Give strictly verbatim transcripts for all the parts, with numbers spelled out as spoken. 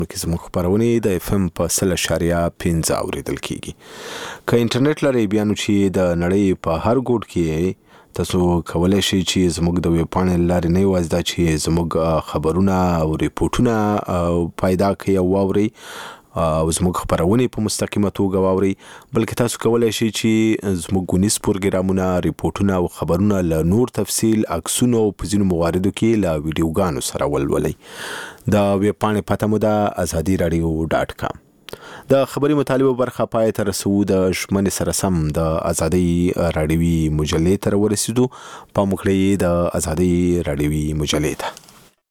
کې زموږ خبرونه د اف ام په سل اشاریه پنځه اوریدل کیږي. که انټرنیټ لري بیا نو چې د نړۍ په هر ګوټ کې تاسو کولای شئ چې زموږ د ویب پاڼې لارې نه یوازې دا چې زموږ خبرونه او ریپورتونه پیدا کوي او واوري او زموږ خبرونه په مستقیمه توګه واوري، بلکې تاسو کولای شئ چې زموږ ګونیز پروګرامونه، ریپورتونه او خبرونه له نور تفصیل، عکسونو او په ځینو مواردو کې له ویډیوګانو سره ولولئ. د ویب پاڼې پته مو ده ازادي رادیو ډاټ کام. د خبري مطالبه برخه پای ته رسو د شمن سره سم د ازادي رادیوي مجلې تر ورسېدو. په مخړې د ازادي رادیوي مجلې ته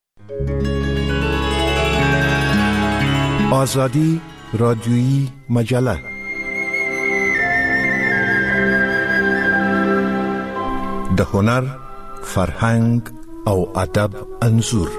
آزادی رادیویی مجله د هنر، فرهنګ او ادب انځور.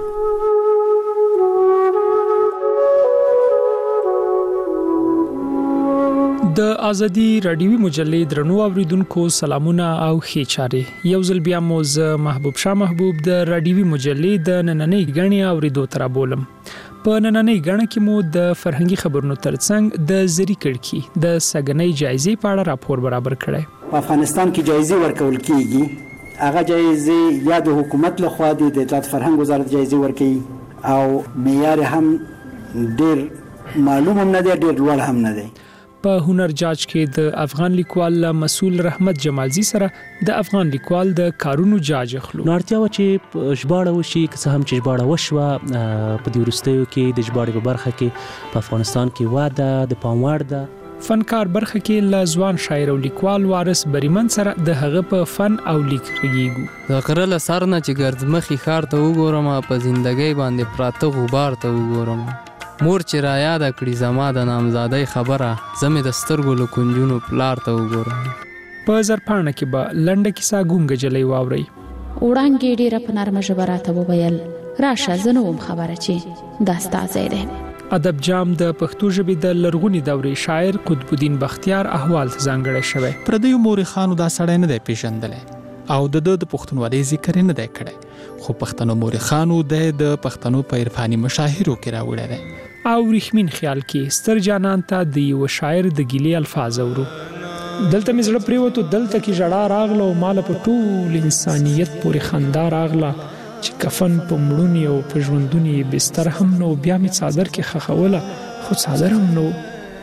د ازادي رادیوي مجلې درنو اوریدونکو سلامونه او ښه چارې. یو ځل بیا مو زه محبوب شاه محبوب د رادیوي مجلې د نننۍ غړنی اوریدو تر بولم. په نننۍ غړنه کې مو د فرهنګي خبرونو ترڅنګ د زری کړکی د سګنۍ جایزې په اړه راپور برابر کړی. په افغانستان کې جایزې ورکول کیږي. هغه جایزې یا د حکومت لخوا د اطلاعات فرهنګ وزارت جایزې ورکوي او معیار هم ډیر معلوم هم نه دی، ډیر لوړ هم نه دی. په هنر جاج کې د افغان لیکوال مسؤل رحمت جمالزی سره د افغان لیکوال د کارونو جاج اخلو. نارتیا و چې ژباړه وشي، که څه هم چې ژباړه وشوه په دې وروستیو کې د ژباړې په برخه کې په افغانستان کې واده د پام وړ ده. فنکار برخه کې ل ځوان شاعر او لیکوال وارث بریمن سره د هغه په فن او لیک رګیږو. ذکر له سر نه چې ګردمخي خار ته وګورم، په زندګۍ باندې پراته غبار ته وګورم. مور چې را یاد کړی زما د نامزادۍ خبره، زمې د سترګو له کنجونو پلار ته وګورم. په زرپاڼه کې به لنډه کیسه ګونګه جلۍ واورئ. وړانګې ډېره په نرمه ژبه راته وویل، راشه زه نه وم خبره چې دا ستا ځای دی. ادب جام د پښتو ژبې د لرغونې دورې شاعر قطب الدین بختیار احوال ته ځانګړی شوی. پردیو مورخانو دا سړی نه دی پیژندلی او د د پښتونولۍ ذکر نه دی کړی، خو پښتنو مورخانو د د پښتنو په عرفاني مشاهیرو کې راوړی دی. او ریښمین خیال کې ستر جانان ته د یو شاعر د ګیلې الفاظ اورو. دلته مې زړه پریوتو، دلته کې ژړا راغله او مال په ټول انسانیت پورې خندا راغله چې کفن په مړونی او په ژوندونی بستر هم نو، بیا مې څادر کې خخوله خو څادر هم نو.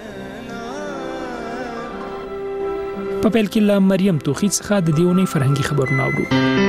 په پیل کې له مریم توخی څخه د دیونی فرهنګي خبرونه اورو.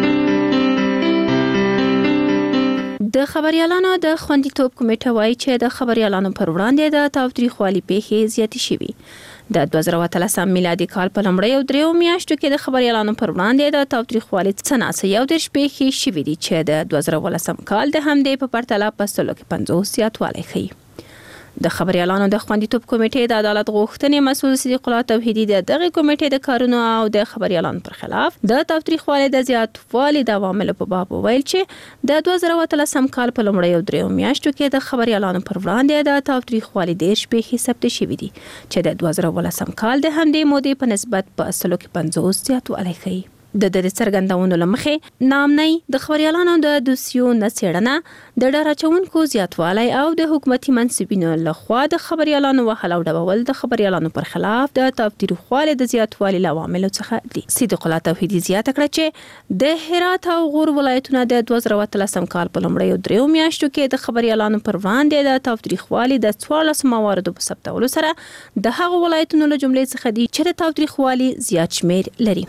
د خبريالانو د خوندیتوب کمیټه وایي چې د خبريالانو پر وړاندې د تاوتریخوالي پیښې زیاتې شوي. د دوه زره اتلسم میلادي کال په لومړیو دریو میاشتو کې د خبريالانو پر وړاندې د تاوتریخوالي څناسه یو دېرش پیښې شوي دي چې د دوه زره ولسم کال د همدې په پرتله په سلو کې پنځوس زیاتوالی ښیي. د خبريالانو د خوندیتوب کمیټې د عدالت غوښتنې مسؤل صدیق الله توحیدي د دغه کمیټې د کارونو او د خبريالانو پر خلاف د تاوتریخوالي د زیاتوالي د عواملو په باب ویل چې د دوه زره اتلسم کال په لومړیو دریو میاشتو کې د خبريالانو پر وړاندې د تاوتریخوالي دېرش پیښې ثبت شوي دي چې د دوه زره ولسم کال د همدې مودې په نسبت په سلو کې پنځوس زیاتوالی ښیي. د د څرګندونو لمخې نامنۍ د خبريالانو د دوسیو نڅېړنه د ډار اچونکو زیاتوالی او د حکومتي منصبینو لخوا د خبريالانو وهل او ډبول د خبريالانو پر خلاف د تاوتریخوالي د زیاتوالي له عواملو څخه دي. صدیق الله توحیدي زیاته کړه چې د هرات او غور ولایتونه د دوه زره اتلسم کال په لومړیو دریو میاشتو کې د خبريالانو پر وړاندې د تاوتریخوالي د څوارلس مواردو په ثبتولو سره د هغو ولایتونو له جملې څخه دي چې د تاوتریخوالي زیات شمیر لري.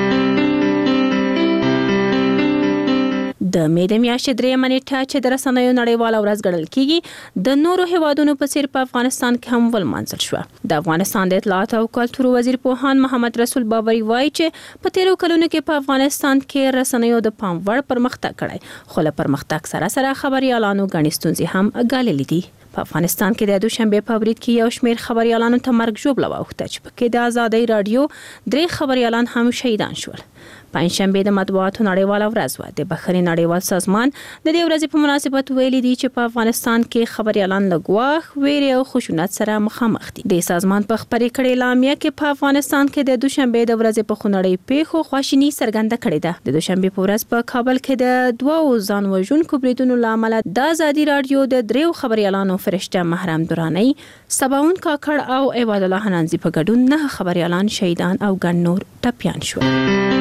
د مې د میاشتې درېیمه نیټه چې د رسنیو نړیواله ورځ ګڼل کیږي د نورو هیوادونو په څیر په افغانستان کې هم ولمانځل شوه. د افغانستان د اطلاعات او کلتور وزیر پوهاند محمد رسول بابري وایي چې په تیرو کلونو کې په افغانستان کې رسنیو د پام وړ پرمختګ کړی، خو له پرمختګ سره سره خبريالانو ګڼې ستونزې هم ګاللې دي. په افغانستان کې د دوشنبه په برید کې یو شمېر خبريالانو ته مرګ ژوبله واوښته چې پکې د ازادۍ رادیو درې خبريالان هم شهیدان شول. پنځشنبه د مطبوعاتو نړیواله ورځ وه. د بخښنې نړیوال سازمان د دې ورځې په مناسبت ویلي دي چې په افغانستان کې خبريالان له ګواښ، ویرې او خشونت سره مخامخ دي. د سازمان په خبرې کړې اعلامیه کې په افغانستان کې د دوشنبه د ورځې په خونړۍ پیښو خواشیني څرګنده کړې ده. د دوشنبه په ورځ په کابل کې د دوه ځان وژونکو بریدونو له امله د ازادي رادیو د دریو خبريالانو فرشته محرم دورانی، سباون کاکړ او عباد الله حنانزي په ګډون نه خبريالان شهیدان او ګڼ نور ټپيان شول.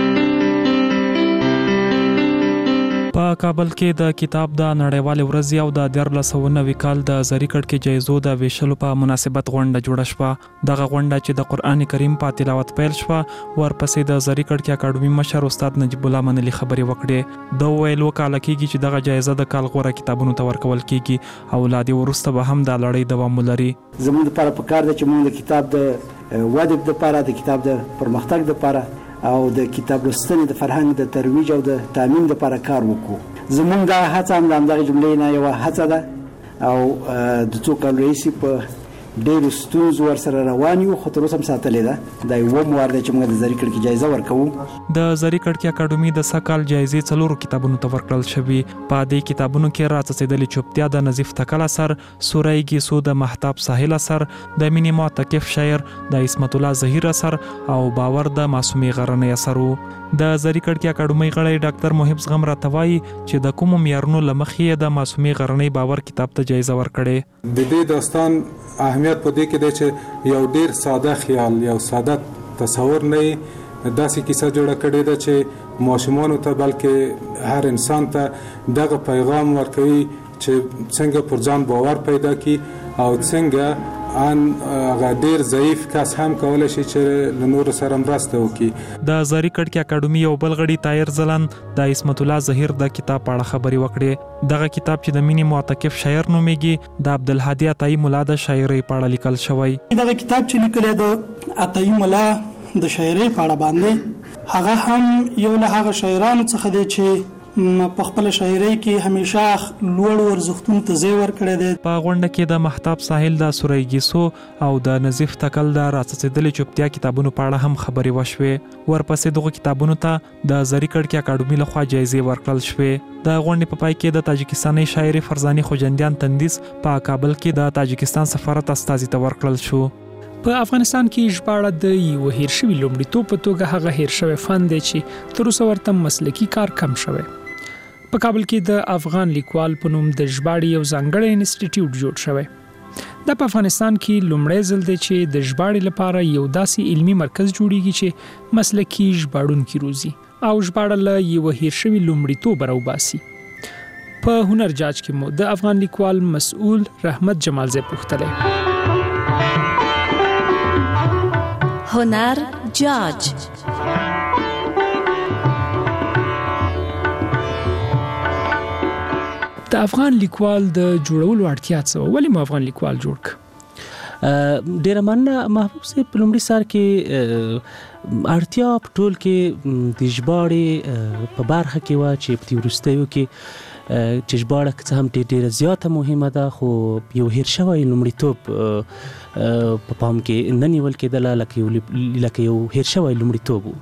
په کابل کې د کتاب د نړیوال ورځ او د دیارلس سوه نوي کال د زریکړ کې جایزو د ویشلو په مناسبت غونډه جوړه شوه. دغه غونډه چې د قرآن کریم په تلاوت پیل شوه، ورپسې د زریکړ کې اکاډمي مشر استاد نجیب الله منلی خبري وکړې. د ویل وکاله کېږي چې دغه جایزه د کال غوره کتابونو ته ورکول کېږي او لا دې وروسته به هم د لړۍ دوام ولري. زموږ لپاره پکار ده چې موږ د کتاب د ودې لپاره، د کتاب د پرمختګ لپاره او د کتاب لوستنې د فرهنګ د ترویج او د تامین لپاره کار وکړو. زمونږ دا هڅه هم د همدغې جملې نه یوه هڅه ده او د څو کالو راهیسې په ډېرو ستونزو ورسره روان یو، خو تر اوسه هم ساتلې ده. دا یوم وار دی چې موږ د زریکړ کې جایزه ورکوو. د زریکړ کې اکاډمي د سږ کال جایزې څلورو کتابونو ته ورکړل شوي. په دې کتابونو کې راڅڅېدلې چوپتیا د نظیف تکل اثر، سوری ګیسو د مهتاب ساحل اثر، د مینې معتکف شاعر د عصمت الله ظهیر اثر او باور د معصومې غرنۍ اثر و. د زریکړ کې اکاډمي غړی ډاکټر محب زغم راته وایي چې د کومو معیارونو له مخې د معصومې غرنۍ باور کتاب ته جایزه ورکړې. د دې داستان اهمیت په دې کې دی چې یو ډیر ساده خیال، یو ساده تصور نه داسې کیسه جوړه کړې ده چې ماشومانو ته بلکې هر انسان ته دغه پیغام ورکوي چې څنګه پر ځان باور پیدا کی او څنګه ان هغه ډیر ضعیف کس هم کولای شي چې له نورو سره مرسته وکړي. د زریکړ کې اکاډمي یو بل غړي طاهر ځلان د عصمت الله ظهیر د کتاب په اړه خبري وکړې. دغه کتاب چې د مینې معتکف شاعر نومیږي، د عبدالهادي عطایي ملا د شاعرۍ په اړه لیکل شوی. دغه کتاب چې لیکل د عطایي ملا د شاعرۍ په اړه باندې، هغه هم یو له هغه شاعرانو څخه دی چې په خپل شاعرۍ کې همیشه لوړ ورزښتونو ته ځای ورکړی دی. په غونډه کې د مهتاب ساحل د سوری ګیسو او د نظیف تکل د راڅڅېدلې چوپتیا کتابونو په اړه هم خبرې وشوې. ورپسې دغه کتابونو ته د زریکړ کې اکاډمي لخوا جایزې ورکړل شوې. د غونډې په پای کې د تاجکستاني شاعر فرزاني خوجندیان تندیس په کابل کې د تاجکستان سفارت استازي ته ورکړل شو. په افغانستان کې ژباړه د یو هیر شوی لومړیتوب په توګه هغه هیر شوی فن دی چې تر اوسه ورته مسلکی کار کم شوی. په کابل کې د افغان لیکوال په نوم د ژباړې یو ځانګړی انسټیټیوټ جوړ شوی. د په افغانستان کې لومړی ځل دی چې د ژباړې لپاره یو داسې علمي مرکز جوړیږي چې مسلکی ژباړونکي روزي او ژباړه له یو هیر شوی لومړیتوب راوباسي. په هنر جاج کې مو د افغان لیکوال مسؤل رحمت جمالزی پوښتلی. هنر جاج د افغان لیکوال د جوړولو اړتیا څه و؟ ولې مو افغان لیکوال جوړ ک؟ ډیره مننه محبوب صاحب. په لومړي سر کې اړتیا په ټول کې د ژباړې په برخه کې و چې په وروستیو کې چې ژباړه که هم ډیره زیاته مهمه ده، خو یو هیر شوی لومړیتوب په پام کې نه نیول کېدله لکه یو هیر شوی لومړیتوب و.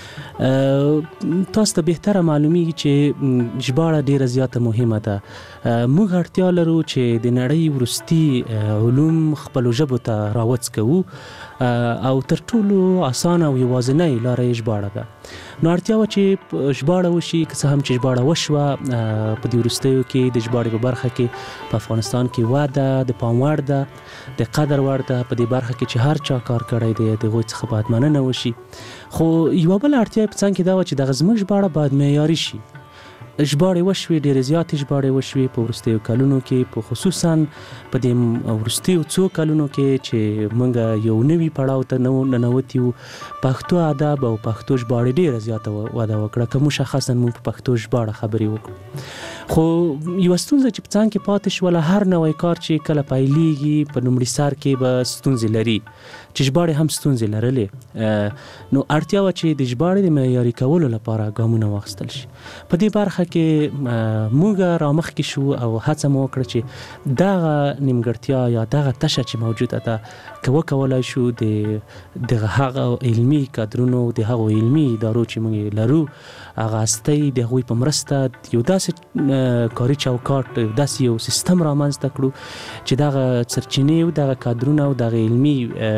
تاسو ته بهتره معلومیږي چې ژباړه ډیره زیاته مهمه ده. موږ اړتیا لرو چې د نړۍ وروستي علوم خپلو ژبو ته راوڅکوو او تر ټولو اسانه او یوازینۍ لاره یې ژباړه ده. نو اړتیا وه چې ژباړه وشي. که څه هم چې ژباړه وشوه، په دې وروستیو کې د ژباړې په برخه کې په افغانستان کې وده د پام وړ ده، د قدر وړ ده. په دې برخه کې چې هر چا کار کړی دی د هغوی څخه باید مننه وشي. خو یوه بله اړتیا په څنګ کې دا وه چې دغه زموږ ژباړه باید معیاري شي. ژباړې وشوې، ډېرې زیاتې ژباړې وشوې په وروستیو کلونو کې، په خصوصا په دې وروستیو څو کلونو کې چې موږ یو نوي پړاو ته ننوتي یو. پښتو ادب او پښتو ژباړې ډېره زیاته وده وکړه، که مشخصا موږ په پښتو ژباړه خبرې وکړو. خو یوه ستونزه چې په څنګ کې پاتې شوله، هر نوی کار چې کله پیلېږي په لومړي سر کې به ستونزې لري، چې ژباړې هم ستونزې لرلې. نو اړتیا وه چې د ژباړې د معیاري کولو لپاره ګامونه واخیستل شي. په دې برخه کې موږ رامخکې شو او هڅه مو وکړه چې دغه نیمګړتیا یا دغه تشه چې موجوده ده، که وکولای شو د دغه هغه علمي کادرونو، د هغو علمي ادارو چې موږ لرو، هغه هستۍ د هغوی په مرسته یو داسې کاري چوکاټ، یو داسې یو سیستم رامنځته کړو چې دغه سرچینې او دغه کادرونه او دغه علمي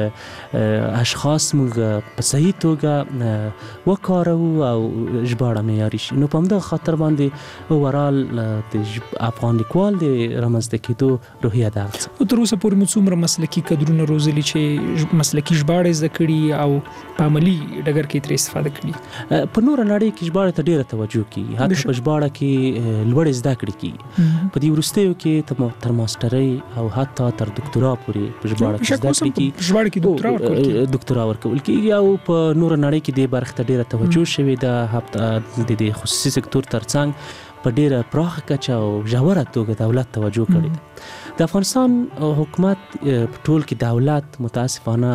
اشخاص موږ په صحیح توګه وکاروو او ژباړه معیاري شي. نو په همدغه خاطر باندې باندې اورال د افغان لیکوال د رامنځته کېدو روحیه ده. او تر اوسه پورې مو څومره مسلکي کدرونه روزلي چې مسلکي ژباړې زده کړي او په عملي ډګر کې ترې استفاده کړي؟ په نور نړۍ کې ژباړې ته ډیره توجه کیږي، حتی په ژباړه کې لوړې زده کړې کیږي. په دې وروستیو کې تر ماسترۍ او حتی تر ډاکټرا پورې په ژباړه کې زده کړې کیږي. ژباړه کې ډاکټرا ورکول کیږي ډاکټرا ورکول کیږي او په نور نړۍ کې د برخه ته ډیره توجه شوې ده. د خصوصي سکتور ترڅنګ په ډیره پراخه کچه او ژوره توګه دولت توجه کړې ده. د افغانستان حکومت په ټول کې دولت متاسفانه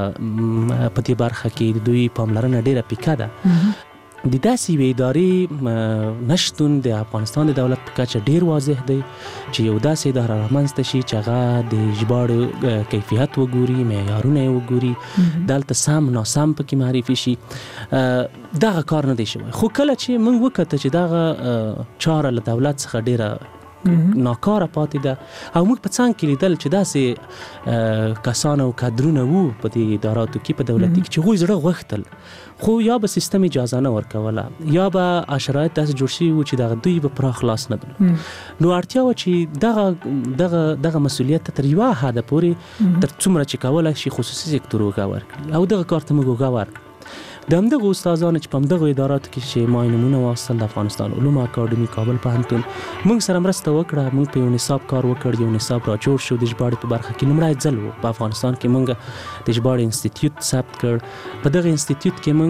په دې برخه کې د دوی پاملرنه ډیره پیکه ده. د داسې یوې ادارې نشتون د افغانستان د دولت په کچه ډیر واضح دی چې یو داسې اداره رامنځته شي چې هغه د ژباړې کیفیت وګوري، معیارونه یې وګوري، دلته سم ناسم پکې معرفي شي. دغه کار نه دی شوی. خو کله چې موږ وکړه چې دغه چاره له دولت څخه ډیره ناکاره پاتې ده او موږ په څنګ کې لیدل چې داسې کسان او کادرونه وو په دې اداراتو کې په دولتي کې چې هغوی زړه غوښتل خو یا به سیستم اجازه نه ورکوله یا به شرایط داسې جوړ شوي وو چې دغه دوی به پراخ لاس نه درلود. نو اړتیا وه چې دغه دغه دغه مسؤلیت ته تر یوه حده پورې تر څومره چې کولی شي خصوصي سکتور اوږه ورکړي او دغه کار ته موږ اوږه ورکړو. د همدغه استادانو چې په همدغه اداراتو کې چې ما یې نومونه واخیستل د افغانستان علومو اکاډمي کابل پوهنتون موږ سره مرسته وکړه. موږ په یو نصاب کار وکړ، یو نصاب را جوړ شو د ژباړې په برخه کې. لومړی ځل و په افغانستان کې موږ د ژباړې انسټیټیوټ ثبت کړ. په دغه انسټیټیوټ کې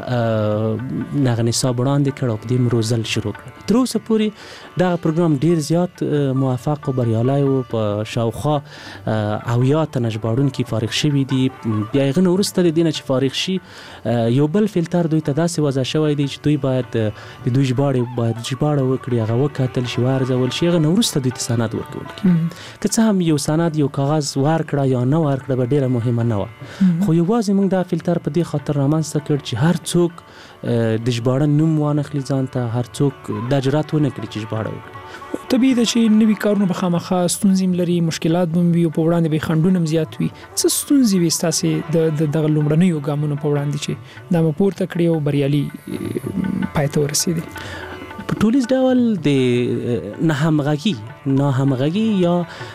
موږ دغه نصاب وړاندې کړ او په دې روزل شروع کړ. تر اوسه پورې دغه پروګرام ډیر زیات موفق او بریالی و. په شاوخوا اویا تنه ژباړونکي فارغ شوي دي. بیا هغه نه وروسته د دې نه چې فارغ شي یو بل فلتر دوی ته داسې وضع شوی دی چې دوی باید د دوی ژباړې باید ژباړه وکړي، هغه وکتل شي، وارزول شي، هغه نه وروسته دوی ته سند ورکول کېږي. که څه هم یو سند یو کاغذ ورکړه یا نه ورکړه به ډیره مهمه نه وه، خو یوازې موږ دا فلتر په دې خاطر رامنځته کړ چې هر څوک د ژباړه نوم وانخلي ځان ته، هر څوک دا جرأت ونه کړي چې ژباړه وکړي. طبیعي ده چې نوي کارونه به خامخا ستونزې هم لري، مشکلات به هم وي او په وړاندې به خنډونه هم زیات وي. څه ستونزې وي ستاسې د دغه لومړنیو ګامونو په وړاندې چې دا مو پورته کړي او بریالي پای ته ورسېدي؟ په ټولیز ډول د ناهمغږي ناهمغږي یا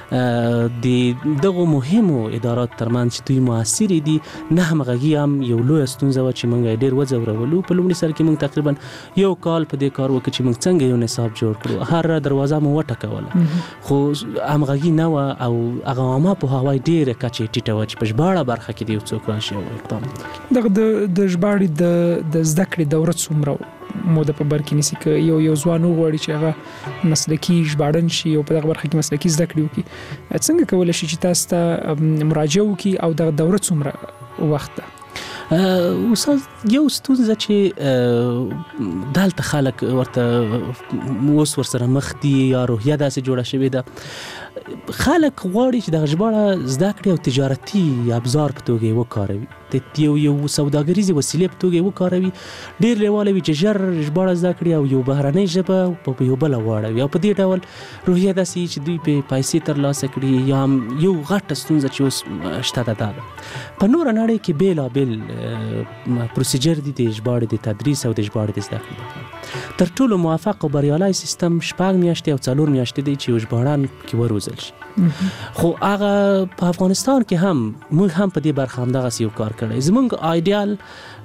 د دغه مهمو ادارات ترمنځ چې دوی موثرې دي، ناهمغږي هم یو لویه ستونزه وه چې موږ یې ډېر وځورولو. په لومړي سر کې موږ تقریبا یو کال په دې کار وکړو چې موږ څنګه یو نصاب جوړ کړو. هر دروازه مو وټکوله خو همغږي نه وه او هغه عامه پوهاوی ډېره کچه یې ټیټه وه چې په ژباړه برخه کې د یو څوک راشي او اقدام وکړي. دغه د ژباړې د زده کړې دوره څومره موده په بر کې نیسي؟ که یو یو ځوان وغواړي چې هغه مسلکي ژباړن شي او په دغه برخه کې مسلکي زده کړې وکړي، څنګه کولی شي چې تاسو ته مراجعه وکړي او دغه دوره څومره وخت ده؟ اوس یو ستونزه چې دلته خلک ورته اوس ورسره مخ دي یا روحیه داسې جوړه شوې ده، خلک غواړي چې دغه ژباړه زده کړي او تجارتي ابزار په توګه یې وکاروي، د یو یو سوداګریزې وسیلې په توګه یې وکاروي. ډېر لیواله وي چې ژر ژباړه زده کړي او یو بهرنۍ ژبه په یو بله واړوي او په دې ډول روحیه داسې وي چې دوی پې پیسې ترلاسه کړي. یا هم یو غټه ستونزه چې اوس شته ده دا ده په نوره نړۍ کې بېلابېل پروسیجر دي د ژباړې د تدریس او د ژباړې د زده کړې لپاره. تر ټولو موفق او بریالی سیستم شپږ میاشتې او څلور میاشتې دی چې یو ژباړن کې وروزل شي. خو هغه په افغانستان کې هم موږ هم په دې برخه همدغسې یو کار کړی. زموږ آیډیال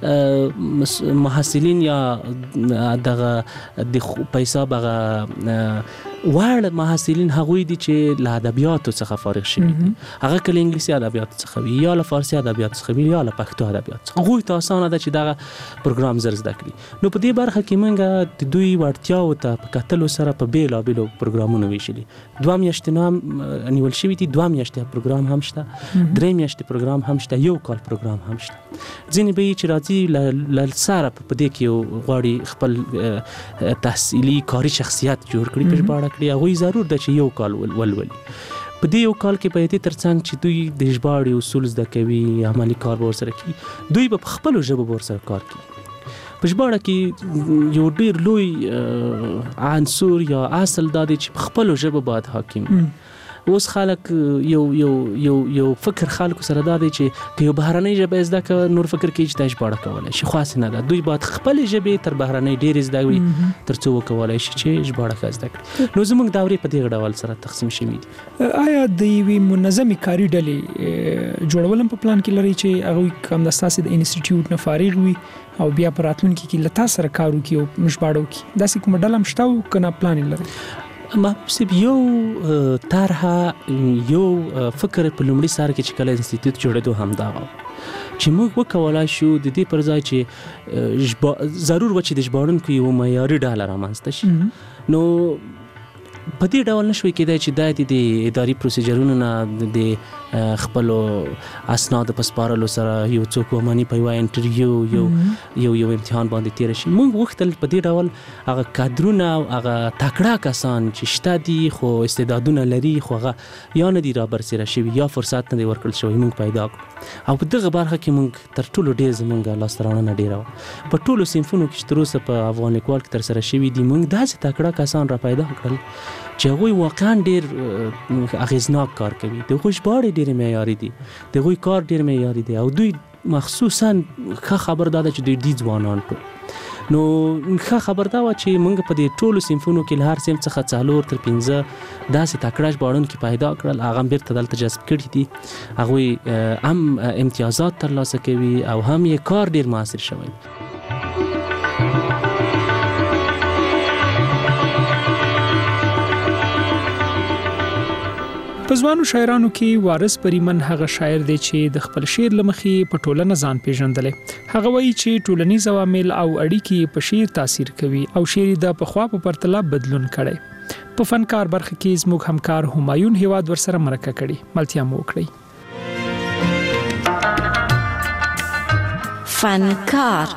محصلین یا دغه د په حساب هغه وړ محصلین هغوی دي چې له ادبیاتو څخه فارغ شوي دي، هغه که له انګلیسي ادبیاتو څخه وي یا له فارسي ادبیاتو څخه وي یا له پښتو ادبیاتو څخه. هغوی ته اسانه ده چې دغه پروګرام زر زده کړي. نو په دې برخه کې موږ د دوی وړتیاوو ته په کتلو سره په بېلابېلو پروګرامونو ویشلي. دوه میاشتې نو هم نیول شوي دي، دوه میاشتې پروګرام هم شته، درې میاشتې پروګرام هم شته، یو کال پروګرام هم شته. ځینې به یې چې راځي له سره په دې کې یو غواړي خپل تحصیلي کاري شخصیت جوړ کړي، په ژباړه کړي، هغوی ضرور ده چې یو کال ولولي. په دې یو کال کې په دې ترڅنګ چې دوی د ژباړې اصول زده کوي، عملي کار به ورسره کوي، دوی به په خپلو ژبو به ورسره کار کوي. په ژباړه کې یو ډېر لوی عنصر یا اصل دا دی چې په خپلو ژبو باید حاکم. اوس خلک یو یو یو یو فکر خلکو سره دا دی چې که یو بهرنۍ ژبه زده کړه نور فکر کوي چې دا ژباړه کولی شي، خو هسې نه ده. دوی باید خپلې ژبې تر بهرنۍ ډېرې زده کړي تر څو وکولی شي چې ژباړه ښه زده کړي. نو زموږ دورې په دغه ډول سره تقسیم شوي دي. آیا د یوې منظمې کاري ډلې جوړول هم په پلان کې لري چې هغوی هم د ستاسې د انسټیټیوټ نه فارغ وي او بیا په راتلونکي کې له تا سره کار وکړي او ژباړه وکړي؟ داسې کومه ډله هم شته او که نه پلان یې لري؟ محبوب یو طرحه یو فکر په لومړي سر کې چې کله انسټیټیوټ جوړېدو هم دا و چې موږ وکولای شو د دې پر ځای چې ضرور و چې د ژباړونکو یو معیاري ډله رامنځته شي، نو په دې ډول نشوي کېدای چې دا د اداري پروسیجرونو نه د خپلو اسنادو په سپارلو سره یو څوک ومني په یوه انټرویو یو یو یو امتحان باندې تېره شي. موږ غوښتل په دې ډول هغه کادرونه او هغه تکړه کسان چې شته دي خو استعدادونه لري خو هغه یا نه دي رابرسېره شوي یا فرصت نه دی ورکړل شوی، موږ پیدا کړو. او په دغه برخه کې موږ تر ټولو ډېر زموږ لاسته راوړنه ډېره وه. په ټولو صنفونو کې چې تر اوسه په افغان لیکوال کې ترسره شوي دي موږ داسې تکړه کسان را پیدا کړل چې هغوی واقعا ډېر اغېزناک کار کوي. د هغوی ژباړې ډېرې معیاري دي، د هغوی کار ډېر معیاري دی او دوی مخصوصا ښه خبر دا ده چې دوی دي ځوانان ټول. نو ښه خبر دا وه چې موږ په دې ټولو صنفونو کې له هر صنف څخه څلور تر پنځه داسې تکړه ژباړونکي پیدا کړل، هغه هم بېرته دلته جذب کړي دي. هغوی هم امتیازات ترلاسه کوي او هم یې کار ډېر موثر شوی. په ځوانو شاعرانو کې وارث پریمن هغه شاعر دی چې د خپل شعر له مخې په ټولنه ځان پیژندلی. هغه وایي چې ټولنیز عوامل او اړیکې په شعر تاثیر کوي او شعر د پخوا په پرتله بدلون کړی. په فنکار برخه کې زموږ همکار همایون هیواد ورسره مرکه کړي، ملتیا مو وکړئ. فنکار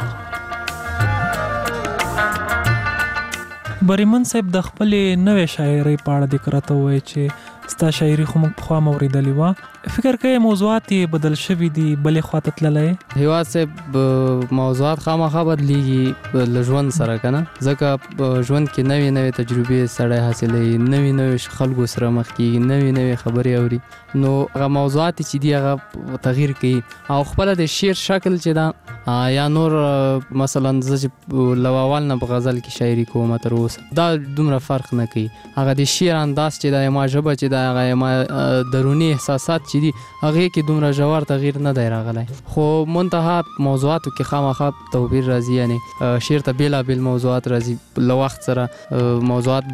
بریمن صاحب د خپلې نوې شاعرۍ په اړه دې راته ووایي چې ستا شاعري خو موږ پخوا مو اورېدلې وه، فکر کوي موضوعات یې بدل شوي دي، بلې خوا ته تللی؟ هیواد صاحب موضوعات خامخا بدلیږي له ژوند سره که نه، ځکه ژوند کې نوې نوې تجربې سړی حاصلوي، نوې نوې خلکو سره مخ کېږي، نوې نوې خبرې اوري، نو هغه موضوعات چې دي هغه تغییر کوي او خپله د شعر شکل چې ده یا نور مثلا زه چې له اول نه په غزل کې شاعري کوم تر اوسه دا دومره فرق نه کوي. هغه د شعر انداز چې دا ما ژبه چې دا هغه ما دروني احساسات چې دي هغې کې دومره ژور تغییر نه دی راغلی، خو منتها موضوعاتو کې خامخا توپیر راځي. یعنې شعر ته بېلابېل موضوعات راځي، له وخت سره موضوعات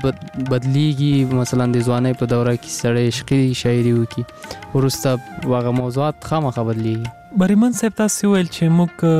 بدلیږي. مثلا د ځوانۍ په دوره کې سړی عشقي شاعري وکړي، وروسته هغه موضوعات خامخا بدلیږي. بریمن صاحب تاسې ویل چې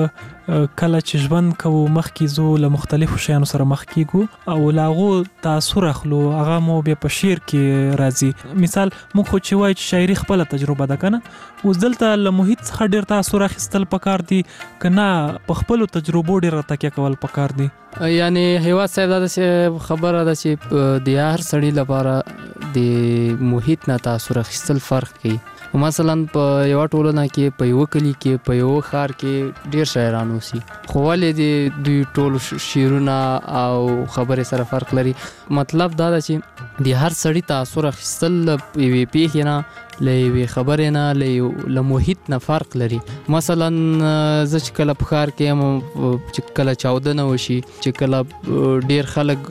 موږ کله چې ژوند کوو مخکې ځو له مختلفو شیانو سره مخ کېږو او له هغو تاثر اخلو، هغه مو بیا په شعر کې راځي. مثال موږ خو چې وایو چې شاعري خپله تجربه ده که نه، اوس دلته له محیط څخه ډېر تاثر اخیستل پکار دي که نه په خپلو تجربو ډېره تکیه کول پکار دي؟ یعنې هیواد صاحب دا داسې خبره ده چې د هر سړي لپاره د محیط نه تاثر اخیستل فرق کوي. مثلا په یوه ټولنه کې په یوه کلي کې په یوه ښار کې ډېر شاعران اوسي، خو ولې د دوی ټول شعرونه او خبرې سره فرق لري؟ مطلب دا ده چې د هر سړي تاثر اخیستل له یوې پیښې نه، له یوې خبرې نه، له محیط نه فرق لري. مثلا زه چې کله په ښار کې یم، چې کله چاودنه وشي، چې کله ډېر خلک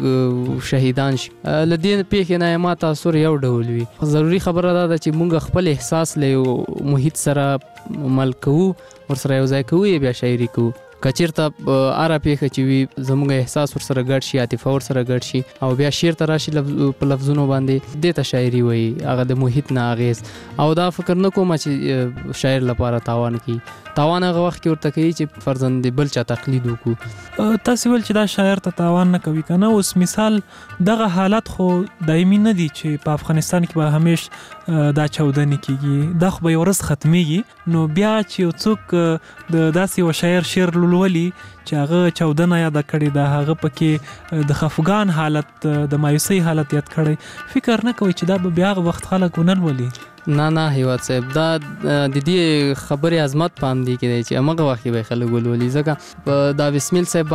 شهیدان شي، له دې پیښې نه ما تاثر یو ډول وي. ضروري خبره دا ده چې موږ خپل احساس له یو محیط سره مل کوو، ورسره یو ځای کوو، یې بیا شاعري کوو. که چېرته هره پیښه چې وي زموږ احساس ورسره ګډ شي، عاطفه ورسره ګډ شي او بیا شعر ته راشي په لفظونو باندې، دې ته شاعري وایي. هغه د محیط نه اغېز او دا فکر نه کومه چې شاعر لپاره تاوان کوي. تاوان هغه وخت کې ورته کوي چې فرضاً د بل چا تقلید وکړو. تاسې ویل چې دا شاعر ته تاوان نه کوي که نه. اوس مثال دغه حالت خو دایمي نه دي چې په افغانستان کې به همیش دا چاودنې کېږي، دا خو به یو ورځ ختمیږي. نو بیا چې یو څوک د داسې یو شاعر شعر لولي چې هغه چاودنه یاده کړې ده، هغه پکې د خفګان حالت، د مایوسۍ حالت یاد کړی، فکر نه کوي چې دا به بیا هغه وخت خلک ونه لولي؟ نه نه هیواد صاحب دا د دې خبرې عظمت پام دی کې دی چې هغه وخت به خلک ولولي ځکه دا بسمیل صاحب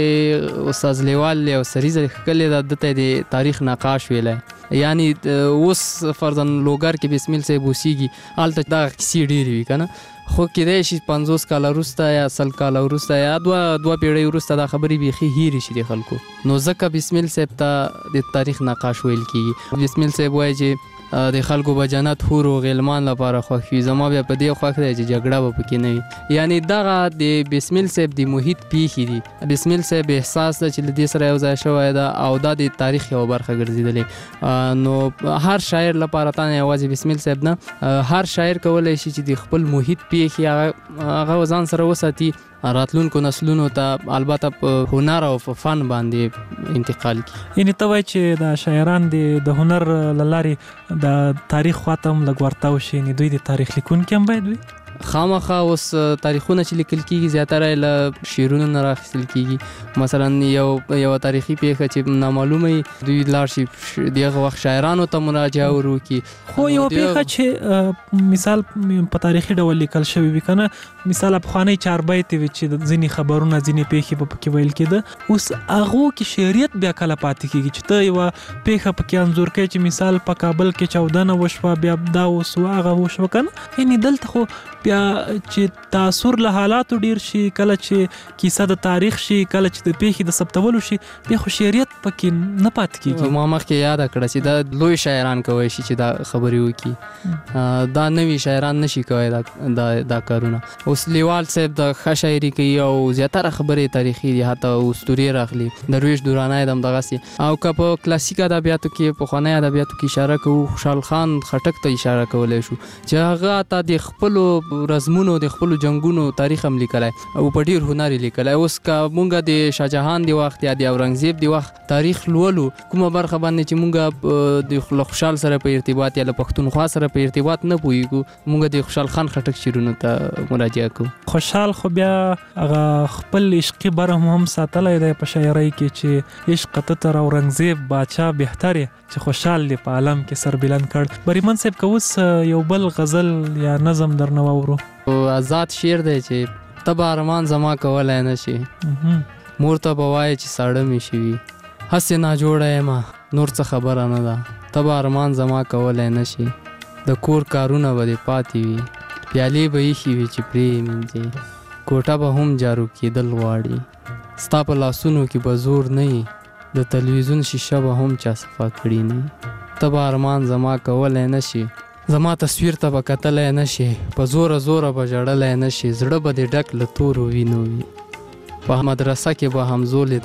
باندې استاد لیوال او سریزه کله د دته د تاریخ نقاش ویلای یعنی اوس فرضاً لوګر کې بسمیل صاحب وسیږي الته دا کیسې ډېرې وي که نه خو کېدای شي پنځوس کاله وروسته یا سل کاله وروسته یا دوه دوه پیړۍ وروسته دا خبرې بیخي هېرې شي د خلکو نو ځکه بسمیل صاحب ته د تاریخ نقاش ویل کېږي بسمیل صاحب وایي چې د خلکو به جنت حور و غلمان لپاره خوښ وي زما بیا په دې خوښ دی چې جګړه به پکې نه وي یعنی دغه د بسمیل صاحب د محیط پیښې دي بسمیل صاحب احساس ده چې له دې سره یو ځای شوی ده او دا د تاریخ یوه برخه ګرځېدلې نو هر شاعر لپاره تا نه یوازې بسمیل صاحب نه هر شاعر کولی شي چې د خپل محیط پیښې هغه ځان سره وساتي راتلونکو نسلونو ته البته په هنر او په فن باندې انتقال کی یعنی ته وایي چې د شاعران د هنر له لارې د تاریخ خواته هم لږ ورتاو شي یعنې دوی د تاریخ لیکونکي هم باید وي خامخا اوس تاریخونه چې لیکل کېږي زیاتره له شعرونو نه راخیستل کېږي مثلا یو یوه تاریخي پیښه چې نامعلومه وي دوی لاړ شي د هغه وخت شاعرانو ته مراجعه ور وکړي خو یوه پیښه چې مثال په تاریخي ډول لیکل شوي وي که نه مثال پخوانۍ چاربیتې وي چې ځینې خبرونه ځینې پیښې به پکې ویل کېده اوس هغو کې شعریت بیا کله پاتې کېږي چې ته یوه پیښه پکې انځور کوې چې مثال په کابل کې چاودنه وشوه بیا دا وسوه هغه وشوه که نه یعنې دلته خو بیا چې تاثر له حالاتو ډیر شي کله چې کیسه د تاریخ شي کله چې د پیښې د ثبتولو شي بیا خو شعریت پکې نه پاتې کېږي ما مخکې یاده کړه چې دا لوی شاعران کولی شي چې دا خبرې وکړي دا نوي شاعران نشي کولی دا دا کارونه اوس لیوال صاحب د ښه شاعري کوي او زیاتره خبرې تاریخي دي حتی اسطورې راغلي درویش دورانی د همدغسې او که په کلاسیک ادبیاتو کې پخوانی ادبیاتو کې اشاره کوو خوشحال خان خټک ته اشاره کولی شو چې هغه حتی د خپلو رزمونو د خپلو جنگونو تاریخ هم لیکلی او په ډېر هنر یې لیکلی اوس که مونږ د شاهجهان د وخت یا د اورنګزیب د وخت تاریخ لولو کومه برخه باندې چې مونږ د خوشحال سره په ارتباط یا له پښتونخوا سره په ارتباط نه پوهېږو مونږ د خوشحال خان خټک شعرونو ته مراجعه کوو خوشحال خو بیا هغه خپل عشقي برم هم ساتلی دی په شاعرۍ کې چې عشق ته تر اورنګزیب باچا بهتر چې خوشحال دی په عالم کې سر بلند کړ بریمن صاحب که اوس یو بل غزل یا نظم درنه واورو آزاد شعر دی چې ته به ارمان زما کولی نه شي مور ته به وایې چې ساړه مې شوي هسې ناجوړه یمه نور څه خبره نه ده ته به ارمان زما کولی نه شي د کور کارونه به دې پاتې وي پیالې به ایښې وي چې پرې یې مینځې کوټه به هم جارو کېدل غواړي ستا په لاسونو کې به زور نه وي د تلویزیون شیشه به هم چا صفا کړي نه ته به ارمان زما کولی نه شي زما تصویر ته به کتلی نه شي په زوره زوره به ژړلی نه شي زړه به دې ډک له تورو وینو وي په مدرسه کې به همزولې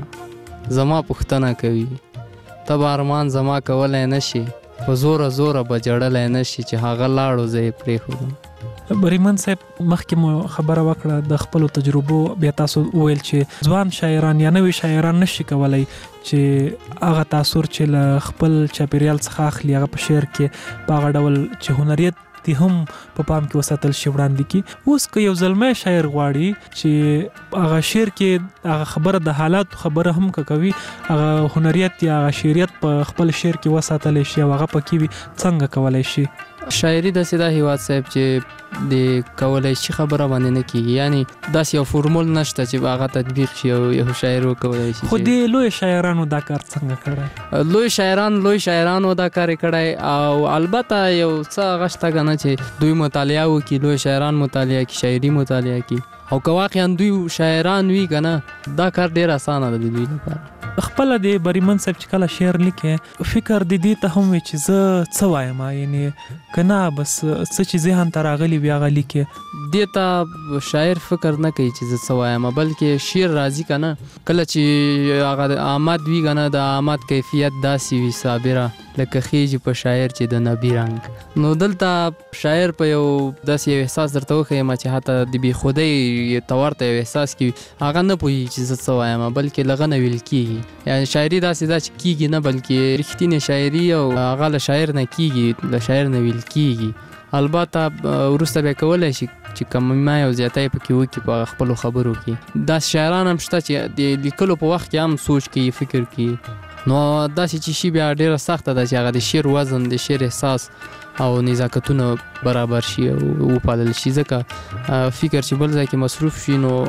درنه زما پوښتنه کوي ته به ارمان زما کولی نه شي په زوره زوره به ژړلی نه شي چې هغه لاړو زه یې پرېښودم بریمن صاحب مخکې مو خبره وکړه د خپلو تجربو بیا تاسو وویل چې ځوان شاعران یا نوي شاعران نشي کولی چې هغه تاثر چې له خپل چاپیریال څخه اخلي هغه په شعر کې په هغه ډول چې هنریت دی هم په پام کې وساتل شي وړاندې کړي اوس که یو زلمی شاعر غواړي چې هغه شعر کې هغه خبره د حالاتو خبره هم که کوي هغه هنریت یا هغه شعریت په خپل شعر کې وساتلی شي او هغه پکې وي څنګه کولی شي شاعري داسې ده هیواد صاحب چې د کولی شي خبره باندې نه کېږي یعنی داسې یو فورمول نشته چې هغه تطبیق شي او یو شاعر وکولی شي خو د لوی شاعرانو دا کار څنګه کړی لوی شاعران لوی شاعرانو دا کار یې کړی او البته یو څه هغه شته که نه چې دوی مطالعه وکړي لوی شاعران مطالعه کړي شاعري مطالعه کړي او که واقعا دوی شاعران وي که نه دا کار ډېر اسانه ده د دوی لپاره خپله د بریمن صاحب چې کله شعر لیکي فکر د دې ته هم وي چې زه څه وایم یعنې که نه بس څه چې ذهن ته راغلي وي هغه لیکي دې ته شاعر فکر نه کوي چې زه څه وایم بلکې شعر راځي که نه کله چې هغه د آمد وي که نه د آمد کیفیت داسې وي صابره لکه خیږي په شاعر چې د نبي رنګ نو دلته شاعر په یو داسې یو احساس درته وښیم چې حتی د بېخودۍ طور ته یو احساس کې هغه نه پوهېږي چې زه څه وایم بلکې له هغه نه ویل کېږي یعنې شاعري داسې ده چې کېږي نه بلکې رښتینې شاعري او هغه له شاعر نه کېږي له شاعر نه ویل کېږي البته وروسته بیا کولی شي چې کمما یو زیاتی پکې وکړي په خپلو خبرو کې داسې شاعران هم شته چې د لیکلو په وخت کې هم سوچ کوي فکر کوي نو داسې چې شی بیا ډیره سخته ده چې هغه د شعر وزن د شعر احساس او نزاکتونه برابر شي او وپالل شي. ځکه فکر چې بل ځای کې مصروف شي نو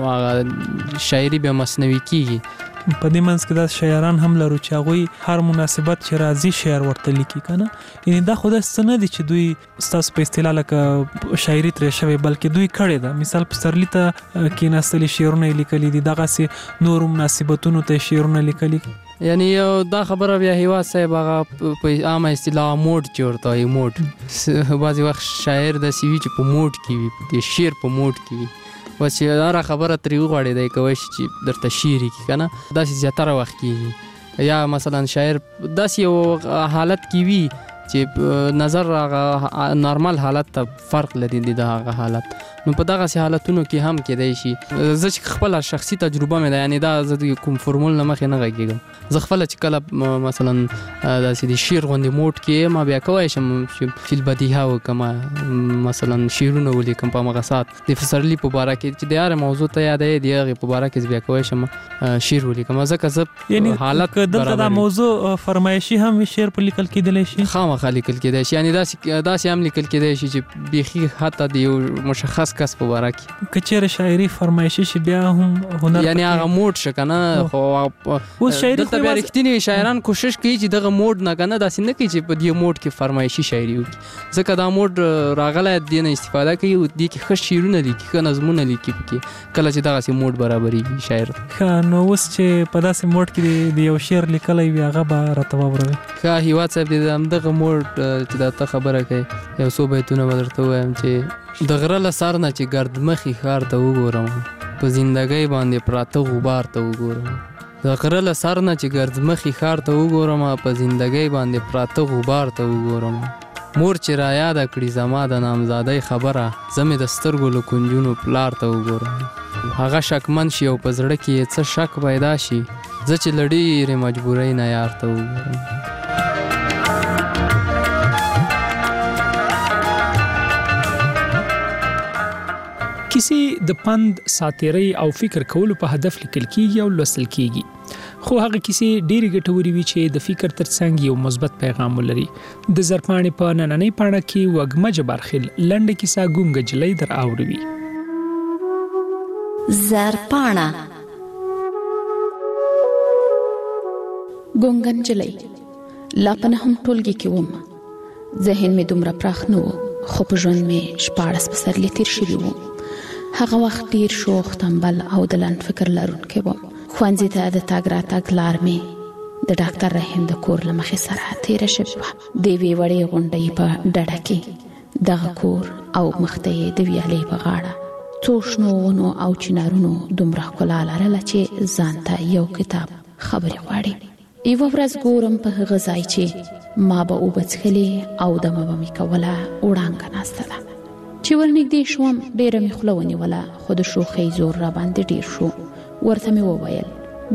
هغه شاعري بیا مصنوعي کیږي. په دې منځ کې دا شاعران هم لرو چې هغوی هر مناسبت چې راځي شعر ورته لیکي کنه. یعنی دا خو داسې نه دي چې دوی ستاسو په اصطلاح لکه شاعري ترې شوی بلکې دوی کړې ده. مثال پسرلي ته کېناستلي شعرونه یې لیکلي دي، دغسې نورو مناسبتونو ته شعرونه لیکلي. یعنی دا خبره بیا هیواد صاحب هغه په عامه اصطلاح موډ چې ورته وایي موډ. بعضې وخت شاعر داسې وي چې په موډ کې وي، د شعر په موډ کې وي، بس چې هره خبره ترې وغواړې دی کوی شي چې درته شعر یې کړي که نه. داسې زیاتره وخت کېږي. یا مثلا شاعر داسې یو حالت کې وي چې نظر هغه نارمل حالت ته فرق لري د هغه حالت. نو په دغسې حالتونو کې هم کېدای شي. زه چې خپله شخصي تجربه مې ده، یعنی دا زه کوم فرمول نه مخکې نه غږېږم. زه خپله چې کله مثلا داسې د شعر غوندې موډ کې ما بیا کولی شم چې فی البدیهه وکړم، مثلا شعرونه ولیکم په همغه ساعت. د پسرلي په باره کې چې د هرې موضوع ته یادوي د هغې په باره کې زه بیا کولی شم شعر ولیکم. ځکه زه حالت که دلته دا موضوع فرمایشي هم شعر په لیکل کېدلی شي، خامخا لیکل کېدای شي. یعنی داسې هم لیکل کېدای شي چې بیخي حتی د یو مشخص کس په باره کې که چېرې شاعري فرمایشي شي بیا هم هنر، یعنی هغه موډ شه که نه. خو اوس شاعري دلته بیا رښتینې شاعران کوشش کوي چې دغه موډ نه که نه داسې نه کوي چې په دې موډ کې فرمایشي شاعري وکړي. ځکه دا موډ راغلی دې نه استفاده کوي او دې کې ښه شعرونه لیکي، ښه نظمونه لیکي پکې کله چې دغسې موډ برابرېږي شاعر. ښه، نو اوس چې په داسې موډ کې د یو شعر لیکلی وي هغه به راته واوروي. ښه هیواد صاحب د همدغه موډ چې دا ته خبره کوي یو څو بیتونه به درته ووایم چې د غره له سر نه چې ګردمخي ښار ته وګورم، په زندګۍ باندې پراته غبار ته وګورم. د غره له سر نه چې ګردمخي ښار ته وګورم، په زندګۍ باندې پراته غبار ته وګورم. مور چې را یاده کړي زما د نامزادۍ خبره، زه مې د سترګو له کنجونو پلار ته وګورم. هغه شکمن شي او په زړه کې یې څه شک پیدا شي، زه چې له ډېرې مجبورۍ نه یار ته وګورم. کیسې د پند، ساتیرۍ او فکر کولو په هدف لیکل کیږي او لوستل کیږي. خو هغه کیسې ډېرې ګټورې وي چې د فکر ترڅنګ یو مثبت پیغام ولري. د زرپاڼې په نننۍ پاڼه کې وږمه جبارخیل لنډه کیسه ګونګه جلۍ در اوروي. زرپاڼه. ګونګه نجلۍ. لا په نهم ټولګي کې وم. ذهن مې دومره پراخ نه و، خو په ژوند مې شپاړس پسرلي تیر شوي وو. هغه وخت ډیر شوخ، تنبل او د لنډ فکر لرونکی وم. ښوونځي ته د تګ راتګ لار مې د ډاکټر رحیم د کور له مخې سره تیره شوې وه. د یوې وړې غونډۍ په ډډه کې دغه کور او مخته یې د ویالې په غاړه څو شنو ونو او چنارونو دومره ښکلا لرله چې ځان ته یو کتاب خبرې غواړي. یوه ورځ ګورم په هغه ځای چې ما به اوبه څښلې او دمه به مې کوله وړانګه ناسته ده. چې ورنږدې شوم ډېره مې خوله ونیوله، خو د شوخۍ زور را باندې ډېر شو. ورته مې وویل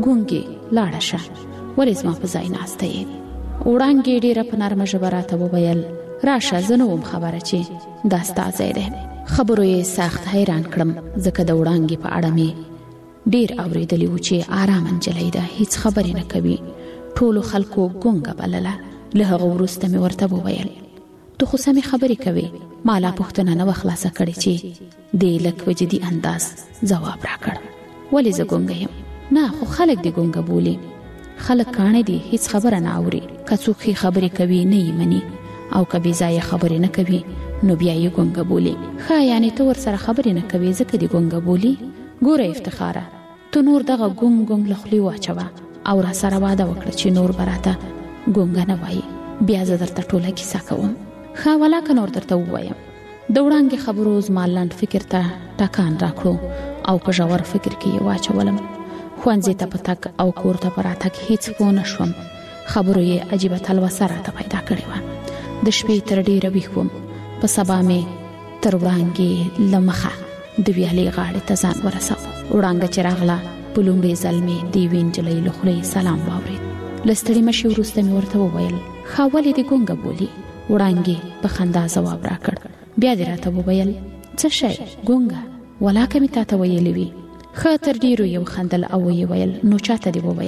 ګونګې لاړه شه، ولې زما په ځای ناسته یې؟ وړانګې ډېره په نرمه ژبه راته وویل راشه، زه نه وم خبره چې دا ستا ځای دی. خبرو یې سخت حیران کړم، ځکه د وړانګې په اړه مې ډېر اورېدلي وو چې ارامه نجلۍ ده، هیڅ خبرې نه کوي. ټولو خلکو ګونګه بلله. له هغه وروسته مې ورته وویل ته خو سمې خبرې کوې. ما لا پوښتنه نه وه خلاصه کړې چې دې لږ په جدي انداز ځواب راکړ. ولې زه ګونګه یم؟ نه، خو خلک دې ګونګه بولي. خلک کاڼه دي، هیڅ خبره نه اوري. که څوک ښې خبرې کوي نه یې مني، او که بې ځایه خبرې نه کوي نو بیا یې ګونګه بولي. ښه، یعنې ته ورسره خبرې نه کوې ځکه دې ګونګه بولي؟ ګوره افتخاره، ته نور دغه ګونګ ګونګ له خولې واچوه او را سره واده وکړه چې نور به راته ګونګه نه وایي. بیا زه درته ټوله کیسه کوم. ښه، ولاکه نور درته ووایم. د وړانګې خبرو زما لنډ فکر ته ټکان راکړو او په ژور فکر کې یې واچولم. ښوونځي ته په تګ او کور ته په راتګ هیڅ پوه نه شوم. خبرو یې عجیبه تلوسه راته پیدا کړې وه. د شپې تر ډېره ویښ وم. په سبا مې تر وړانګې له مخه د ویالې غاړې ته ځان ورساوه. وړانګه چې راغله په لومړي ځل مې د یوې نجلۍ له خولې سلام واورېد. له ستړي مشي وروسته مې ورته وویل ښه، ولې دې ګونګه بولي؟ وړانګې په خندا ځواب راکړ. بیا دې راته وویل څه شی ګونګه؟ ولاکه مې تاته ویلې وي. ښه، تر ډېرو یې وخندل او ویې ویل نو چاته دې وویل؟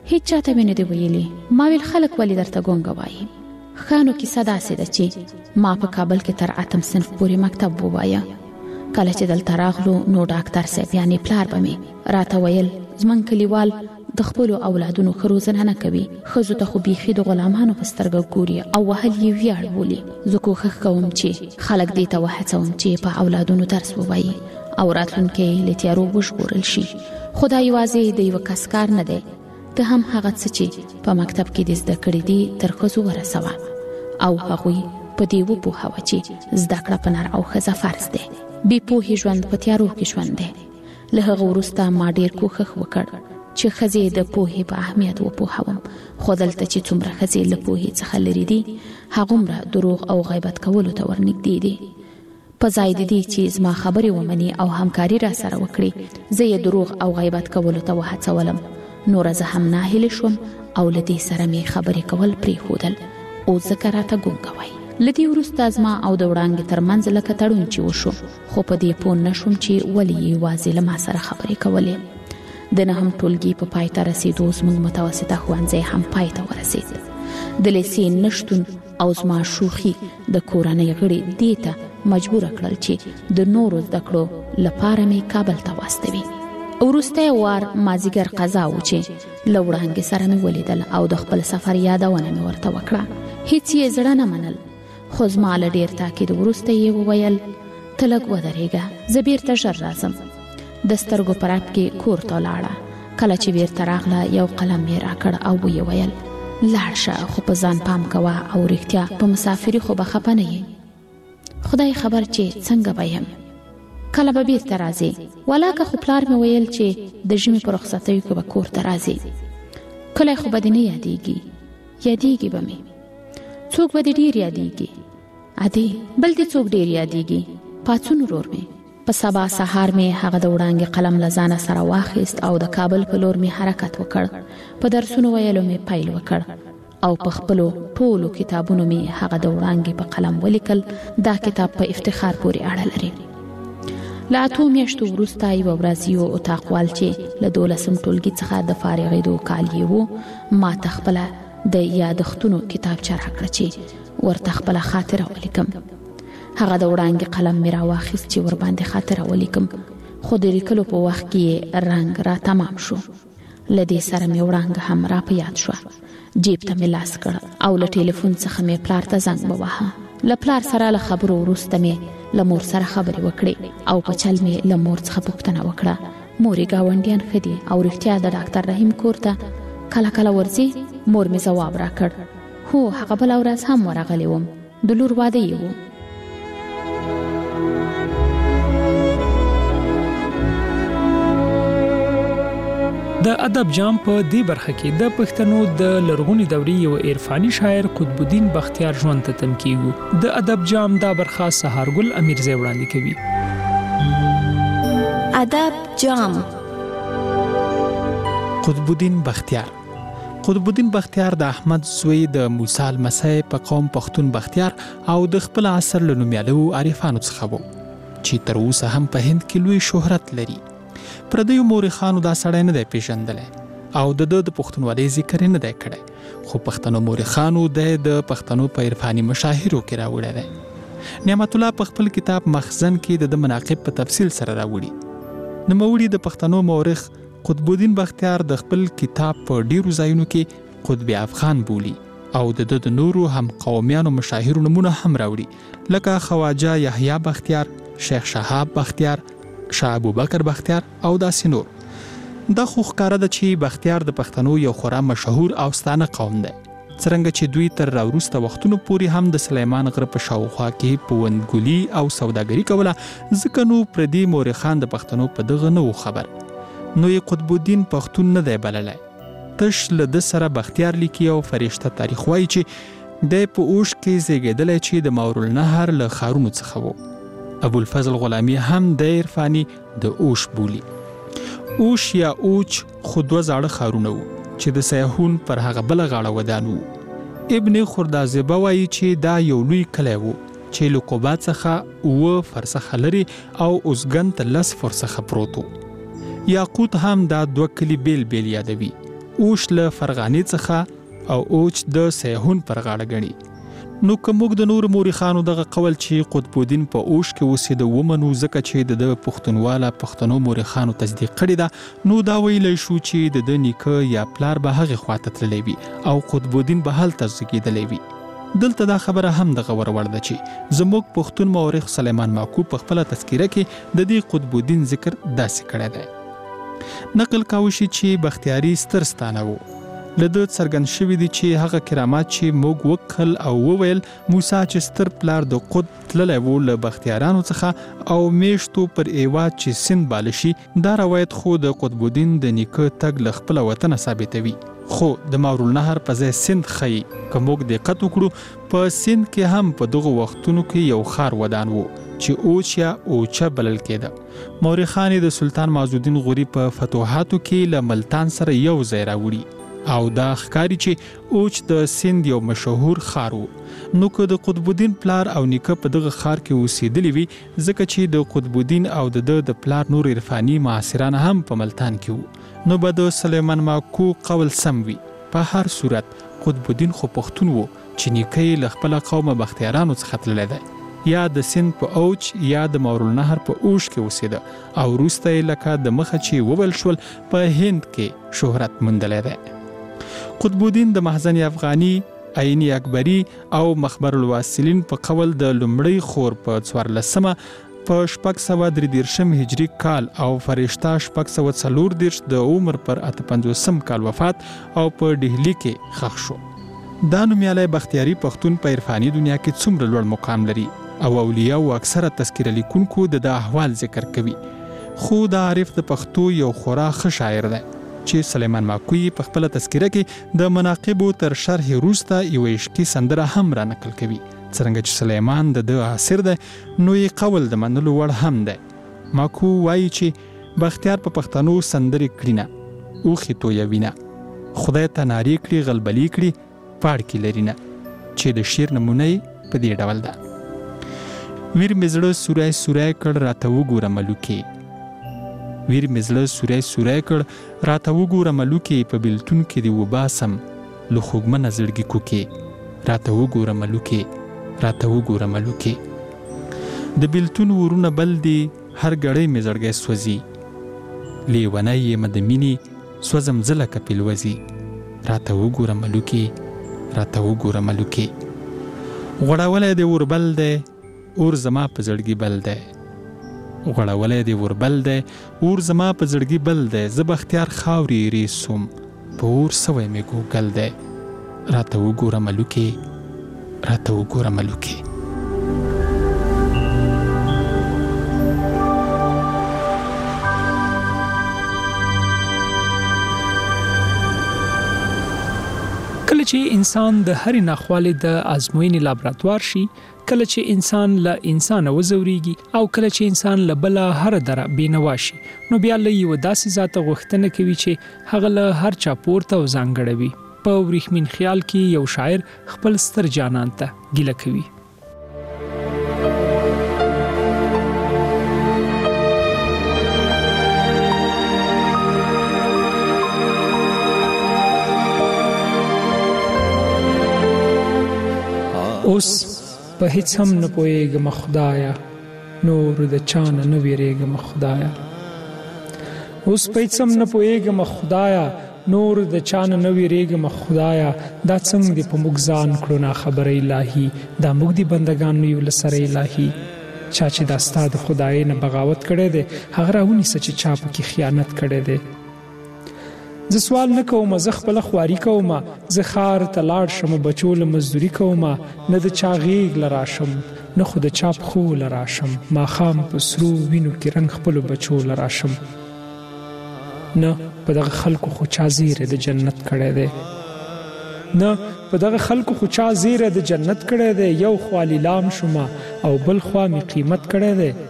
هیڅ چاته مې نه دی ویلي. ما ویل خلک ولې درته ګونګه وایي؟ ښه نو کیسه داسې ده چې ما په کابل کې تر اتم صنف پورې مکتب ووایه. کله چې دلته راغلو نو ډاکټر صاحب یعنې پلار به مې راته ویل زموږ کلیوال د خپلو اولادونو ښه روزنه نه کوي، ښځو ته خو بیخي د غلامانو په سترګه ګوري او وهل یې ویاړ بولي. زه کوښښ کوم چې خلک دې ته وهڅوم چې په اولادونو درس ووایي او راتلونکی له تیارو وژغورل شي. خو دا یوازې د یوه کس کار نه دی، ته هم هغه څه چې په مکتب کې دې زده کړي دي تر ښځو ورسوه او هغوی په دې وپوهوه چې زده کړه په نر او ښځه فرض دی. بې پوهې ژوند په تیارو کې ژوند دی. له هغه وروسته ما ډېر کوښښ وکړ چې ښځې د پوهې په اهمیت وپوهوم، خو دلته چې څومره ښځې له پوهې څخه لرې دي هغومره دروغ او غیبت کولو ته ورنږدې دي. په ځای د دې چې زما خبرې ومني او همکاري را سره وکړي، زه یې دروغ او غیبت کولو ته وهڅولم. نوره زه هم ناهیلې شوم او له دې سره مې خبرې کول پرېښودل. اوس ځکه راته ګونګه وایي. له دې وروسته زما او د وړانګې ترمنځ لکه تړون چې وشو، خو په دې پوه نه شوم چې ولې یې یوازې له ما سره خبرې کولې. د نهم ټولګي په پای ته رسېدو زموږ متوسطه ښوونځی هم پای ته ورسېد. د لیسې نشتون او زما شوخي د کورنۍ غړي دې ته مجبوره کړل چې د نورو زده کړو لپاره مې کابل ته واستوي. وروسته وار مازیګر قضا و چې له وړانګې سره مې ولیدل او د خپل سفر یادونه مې ورته وکړه. هیڅ یې زړه نه منل، خو زما له ډېر تاکید وروسته یې وویل ته لږ ودرېږه، زه بیرته ژر راځم. د سترګو په رپ کې کور ته لاړه. کله چې بیرته راغله یو قلم یې راکړ او ویې ویل لاړ شه، خو په ځان پام کوه او رښتیا په مسافري خو به خفه نه یې. خدای خبر چې څنګه به یم، کله به بیرته راځې. ولاکه خو پلار مې ویل چې د ژمي په رخصتیو کې به کور ته راځې. کله خو به دې نه یادېږي، یادېږي به مې. څوک به دې ډېر یادېږي؟ ادې بل دې څوک ډېر یادېږي؟ پاڅون ورور مې. په سبا سهار مې هغه د وړانګې قلم له ځانه سره واخیست او د کابل په لور مې حرکت وکړ. په درسونو ویلو مې پیل وکړ او په خپلو ټولو کتابونو مې هغه د وړانګې په قلم ولیکل. دا کتاب په افتخار پورې اړه لري. له اتو میاشتو وروسته یوه ورځ یو اتاقوال چې له دولسم ټولګي څخه د فارغېدو کال یې و ما ته خپله د یادښتونو کتابچه راکړه چې ورته خپله خاطره ولیکم. هغه د وړانګې قلم مې راواخیست چې ورباندې خاطره ولیکم، خو د لیکلو په وخت کې یې رنګ را تمام شو. له دې سره مې وړانګه هم را په یاد شوه. جیب ته مې لاس کړ او له ټلیفون څخه مې پلار ته زنګ وواهه. له پلار سره له خبرو وروسته مې له مور سره خبرې وکړې او په چل مې له مور څخه پوښتنه وکړه مورې ګاونډیان ښه دي او رښتیا د ډاکټر رحیم کور ته کله کله ورځي؟ مور مې ځواب راکړ هو، هغه بله ورځ هم ورغلی وم، د لور واده یې و. د ادب جام په دې برخه کې د پښتنو د لرغونی دورې یو عرفاني شاعر قطب الدین بختیار ژوند ته تم کیږي. د ادب جام دا برخه سهارګل امیرزی وړاندې کوي. ادب جام. قطب الدین بختیار قطب الدین بختیار د احمد زوی د موسی لمسی په قوم پښتون بختیار او د خپل عصر له نومیالو عارفانو څخه و چې تر اوسه هم په هند کې لوی شهرت لري. پردیو مورخانو دا سړی نه دی پیژندلی او د ده د پښتونولۍ ذکر نه دی کړی، خو پښتنو مورخانو د د پښتنو په عرفاني مشاهیرو کې راوړی دی. نعمت الله په خپل کتاب مخزن کې د ده مناقب په تفصیل سره راوړي. نوموړي د پښتنو مورخ قطب الدین بختیار د خپل کتاب په ډیرو ځایونو کې قطب افغان بولي او د ده د نورو هم قومیانو مشاهیرو نمونه هم راوړي، لکه خواجه یحیی بختیار، شیخ شهاب بختیار، شاه ابوبکر بختیار او داسې نور. دا خو ښکاره ده چې بختیار د پښتنو یو خورا مشهور او ستانه قوم دی، څرنګه چې دوی تر راوروسته وختونو پورې هم د سلیمان غره په شاوخوا کې پوندګلي او سوداګري کوله، ځکه نو پردي مورخان د پښتنو په دغه نه و خبر. نو یې قطب الدین پښتون نه دی بللی، تش له ده سره بختیار لیکي او فرشته تاریخ وایي چې دی په اوش کې زیږېدلی چې د ماورالنهر له ښارونو څخه و. ابوالفضل غلامی هم د عرفاني د اوش بولی. اوش یا اوچ خو دوه زاړه ښارونه وو چې د سیحون پر هغه بله غاړه ودان وو. ابن خردازبه وایي چې دا یو لوی کلی وو چې له قبا څخه اوه فرسخه لري او اوزګن ته لس فرسخه پروت و. یاقوت هم دا دوه کلي بیل بیل یادوي. اوش له فرغاني څخه او اوچ د سیهون پر غاړه غني. نو کومګ د نور مورخانو دغه قول چې قطب الدین په اوش کې اوسېده ومنو ځکه چې د پښتونواله پښتنو مورخانو تصدیق کړی ده، نو دا ویلی شو چې د نیکه یا پلار به هغه خواته تللی وي او قطب الدین به هلته زیږېدلی وي. دلته دا خبره هم دغه ورور ده چې زموږ پښتون مورخ سلیمان ماکو په خپله تذکره کې د دې قطب الدین ذکر داسې کړی دی. نقل کاوه شي چې بختیاري ستر ستانه و. له ده څرګند شوي دي چې هغه کرامات چې موږ وکړل او وویل موسی چې ستر پلار د قطب تللی و له بختیارانو څخه او میشتو پر ایواد چې سند باله شي، دا روایت خو د قطب الدین د نیکه تګ له خپله وطنه ثابتوي. خو د ماورالنهر په ځای سند ښیي. که موږ دقت وکړو په سند کې هم په دغو وختونو کې یو ښار ودان و چې اوچ یا اوچه بلل کېده. مورخان د سلطان معز الدین غوري په فتوحاتو کې له ملتان سره یو ځای راوړي او دا ښکاري چې اوچ د سند یو مشهور ښار و. نو که د قطب الدین پلار او نیکه په دغه ښار کې اوسېدلی وي، ځکه چې د قطب الدین او د ده د پلار نور عرفاني معاصران هم په ملتان کې وو، نو به د سلیمان ماکو قول سم وي. په هر صورت قطب الدین خو پښتون و چې نیکه یې له خپله قومه بختیارانو څخه تللی دی، یا د سند په اوچ یا د ماورالنهر په اوش کې اوسېده او وروسته یې لکه د مخه چې وویل شول په هند کې شهرت موندلی دی. قطب الدین د محزن افغاني، عیني اکبري او مخبر الواصلین په قول د لومړی خور په څوارلسمه په شپږ سوه درې دېرشم هجري کال او فرشته شپږ سوه څلور دېرش د عمر پر اته پنځوسم کال وفات او په ډهلي کې ښخ شو. دا نومیالی بختیاري پښتون په عرفاني دنیا کې څومره لوړ مقام لري او اولیاء او اکثره تذکره لیکونکو د ده احوال ذکر کوي. خو دا عارف د پښتو یو خورا ښه شاعر دی چې سلیمان ماکو په خپله تذکره کې د مناقبو تر شرح وروسته یوه عشقي سندره هم را نقل کوي. څرنګه چې سلیمان د ده عاصر دی، نو یې قول د منلو وړ هم دی. ماکو وایي چې بختیار په پښتنو سندرې کړي نه، اوښې تویوي نه، خدای ته نارې کړي غلبلي کړي پاړکي لري نه، چې د شعر نمونه یې په دې ډول ده: ویر مې زړه سوری سوری کړ راته وګوره ملوکې، ویر مې زړه سوری سوری کړ راته وګوره ملوکې، په بېلتون کې دې وباسم له خوږمنه زړګي کوکې، راته وګوره ملوکې، راته وګوره ملوکې. د بېلتون ورونه بل دي هر ګړی مې زړګی سوځي، لیونی یم د مینې سوځم زه لکه پیلوزي، راته وګوره ملوکې، راته وګوره ملوکې. غوړولی دې وربل دی اور زما په زړګي بل دی، غوړولی دې وربل دی اور زما په زړګي بل دی، زه بختیار خاورې ریز سوم په اور سوی مې ګوګل دی، راته وګوره ملوکې، راته وګوره ملوکې. کله چې انسان د هرې ناخوالې د ازموینې لابراتوار شي، کله چې انسان له انسانه وزوريږي او کله چې انسان له بله هر دره بینوا شي، نو بیا له یو داسې ذاته غوښتنه کوي چې هغه له هر چا پورته او ځانګړی وي. په وریښمین خیال کې یو شاعر خپل ستر جانان ته ګیله کوي. اوس په هیڅ هم نه پوهېږم خدایا، نور د چا نه نه ویرېږم خدایا. اوس په هیڅ هم نه پوهېږم خدایا، نور د چا نه نه ویرېږم خدایا. دا څنګه دې په موږ ځان کړو ناخبره الهي، دا موږ دې بندګان یو له سره الهي. چا چې دا ستا د خدای نه بغاوت کړی دی، هغه راونیسه چې چا پکې خیانت کړی دی. زه سوال نه کوم، زه خپله خواري کوم، زه ښار ته لاړ شم بچو له مزدوري کوم، نه د چا غېږ له راشم نه خو د چا پښو له راشم، ماښام په سرو وینو کې رنګ خپلو بچو له راشم. نه په دغه خلکو خو چا زیری د جنت کړی دی، نه په دغه خلکو خو چا زیری د جنت کړی دی. یو خوا لیلام شوم او بل خوا مې قیمت کړی دی.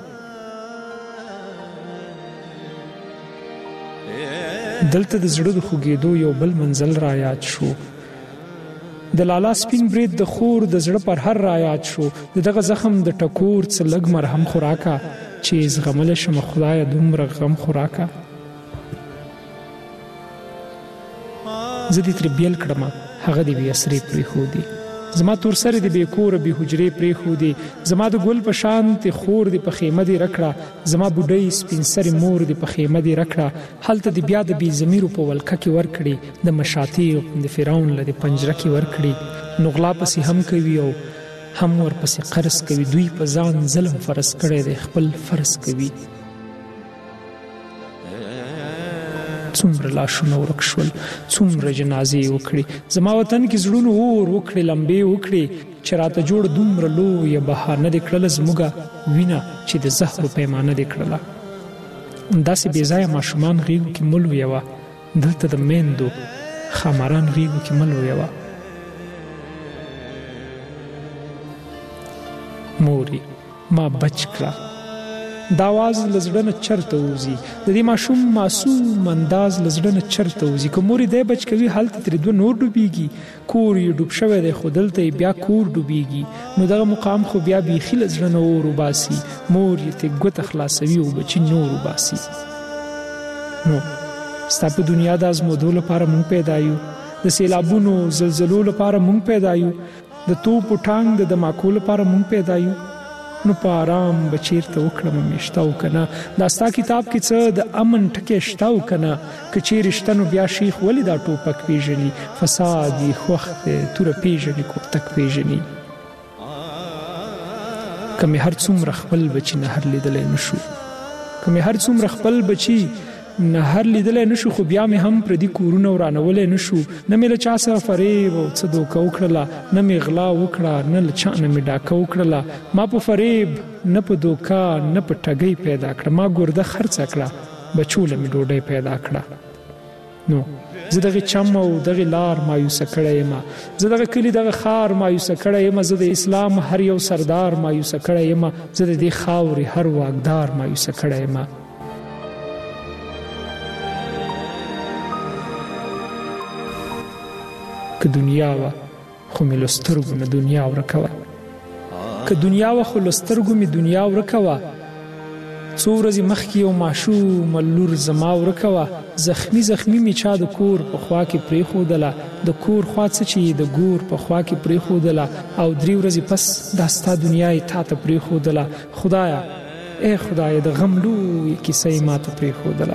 دلته د زړه د خوږېدو یو بل منزل را یاد شو، د لالا سپین برید د خور د زړه پر هر را یاد شو. د دغه زخم د ټکور څه لږ مرهم خوراکه، چې زغملی شم خدایه دومره غم خوراکه. زه دې ترې بیل کړم هغه دې بې اسرې پرېښودې. زما تور سرې دې بې کوره بې حجرې پرېښودې. زما د ګل په شانتې خور دې په خیمه دې رکړه. زما بوډۍ سپین سرې مور دې په خیمه دې رکړه. هلته دې بیا د بې ضمیرو په ولکه کې ورکړې. د مشاتې د فرعون له دې پنجره کې ورکړې. نو غلا پسې هم کوي او هم ورپسې قرض کوي. دوی په ځان ظلم فرض کړی دی، خپل فرض کوي. څومره لاشونه ورک شول، څومره جنازې وکړې. زما وطن کې زړونو اور وکړې، لمبې وکړې، چې راته جوړ دومره لویه بهانه دې کړله زموږه وینه چې د زهرو پیمانه دې کړله. داسې بې ځایه ماشومان غېږو کې مه لویوه، دلته د میندو ښاماران غېږو کې مه لویوه. مورې ما بچ کړه. دا آواز له زړه نه چرته وځي، د دې ماشوم معصوم انداز له زړه نه چرته وځي. که مور یې دی بچ کوي هلته ترې دوه نور ډوبېږي. کور یې ډوب شوی دی خو دلته یې بیا کور ډوبېږي. نو دغه مقام خو بیا بیخي له زړه نه اور وباسي. مور یې ترې ګوته خلاصوي او بچي نور وباسي. نو ستا په دنیا د ازمودو لپاره مونږ پیدا یو، د سیلابونو زلزلو لپاره مونږ پیدا یو، د توپ و ټانک د دماکو لپاره مونږ پیدا یو. نو په آرام به چیرته وکړم میشته او که نه. دا ستا کتاب کې څه د امن ټکې شته او که نه. که چیرې شته نو بیا شیخ ولې دا ټوپک پیژني؟ فساد یې خوښ دی، توره پیژني، کوتک پیژني. که مې هر څومره خپل بچي نهر لیدلی نشو، که مې هر څومره خپل بچي نهر لیدلی نشو، خو بیا مې هم پردي کورونه ورانولی نشو. نه مې له چا سره فریب او څه دوکه وکړله، نه مې غلا وکړه، نه له چا نه مې ډاکه وکړله. ما په فریب نه په دوکه نه په ټګۍ پیدا کړه. ما ګرده خرڅه کړه، بچو له مې ډوډۍ پیدا کړه. نو زه دغې چم او دغې لار مایوسه کړی یم، زه دغه کلي دغه ښار مایوسه کړی یم، زه د اسلام هر یو سردار مایوسه کړی یم، زه د دې خاورې هر واکدار مایوسه کړی یم. که دنیا وه خو مې له سترګو نه دنیا ورکه وه، که دنیا وه خو له سترګو مې دنیا ورکه وه. څو ورځې مخکې یو ماشومه لور زما ورکه وه، زخمی زخمی مې چا د کور په خوا کې پرېښودله، د کور خوا څه چې د ګور په خوا کې پرېښودله، او درې ورځې پس دا ستا دنیا یې تا ته پرېښودله. خدایه ای خدایه د غم لویه کیسه یې ما ته پرېښودله.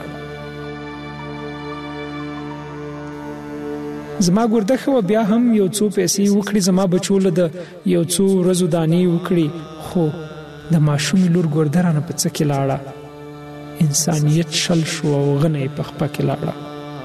زما ګرده ښه وه، بیا هم یو څو پیسې وکړي، زما بچو له د یو څو ورځو دانې وکړي. خو د ماشومې لور ګرده رانه په څه کې لاړه؟ انسانیت شل شو او غنه یې په خپه کې لاړه.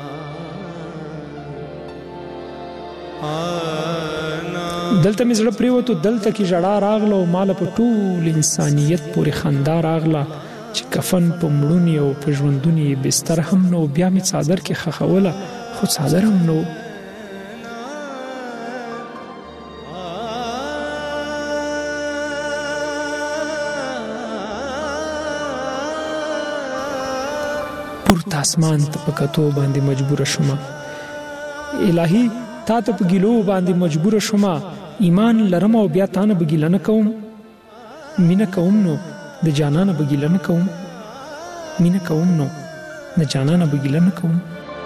دلته مې زړه پرېوتو، دلته کې ژړا راغله او ماله په ټول انسانیت پورې خندا راغله چې کفن په مړونې او په ژوندونې بستر هم نو. بیا مې څادر کې خښوله خو څادر هم نو. پورته اسمان ته په کتو باندې مجبوره شومه، الهي تا ته په ګیلو باندې مجبوره شومه. ایمان لرم او بیا تا نه به ګیله نه کوم، مینه کوم نو د جانانه به ګیله نه کوم، مینه کوم نو د جانانه به ګیله نه کوم.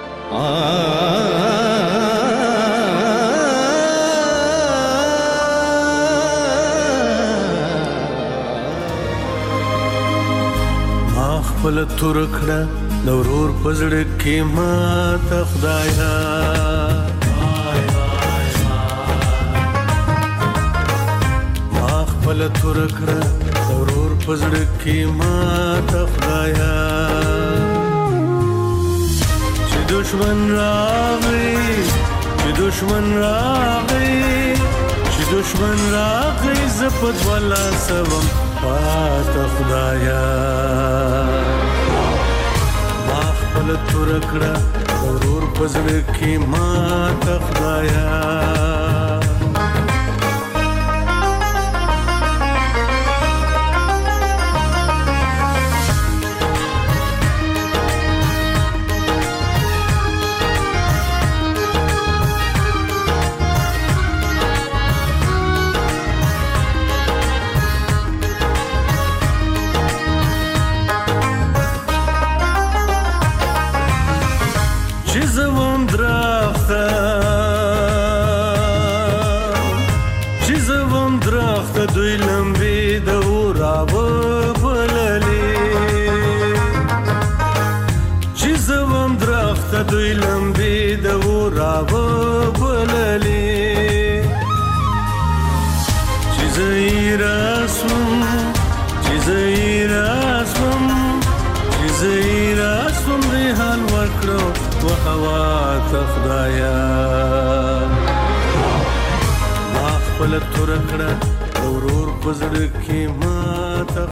ما خپل تور کړه د ورور په زړه کې ماته خدایا، ما خپل تور کړه د ورور په زړه کې ماته خدایا. چې دشمن راغی، چې دشمن راغی، چې دشمن راغی، زه په دوه لاسه وم پاته خدایا. ما خپل تور کړه د ورور په زړه کې ماته خدایا. چې زه وم درخته و هوا ته خدایا ما خپل تور کړه ورور په زړه کې ما ته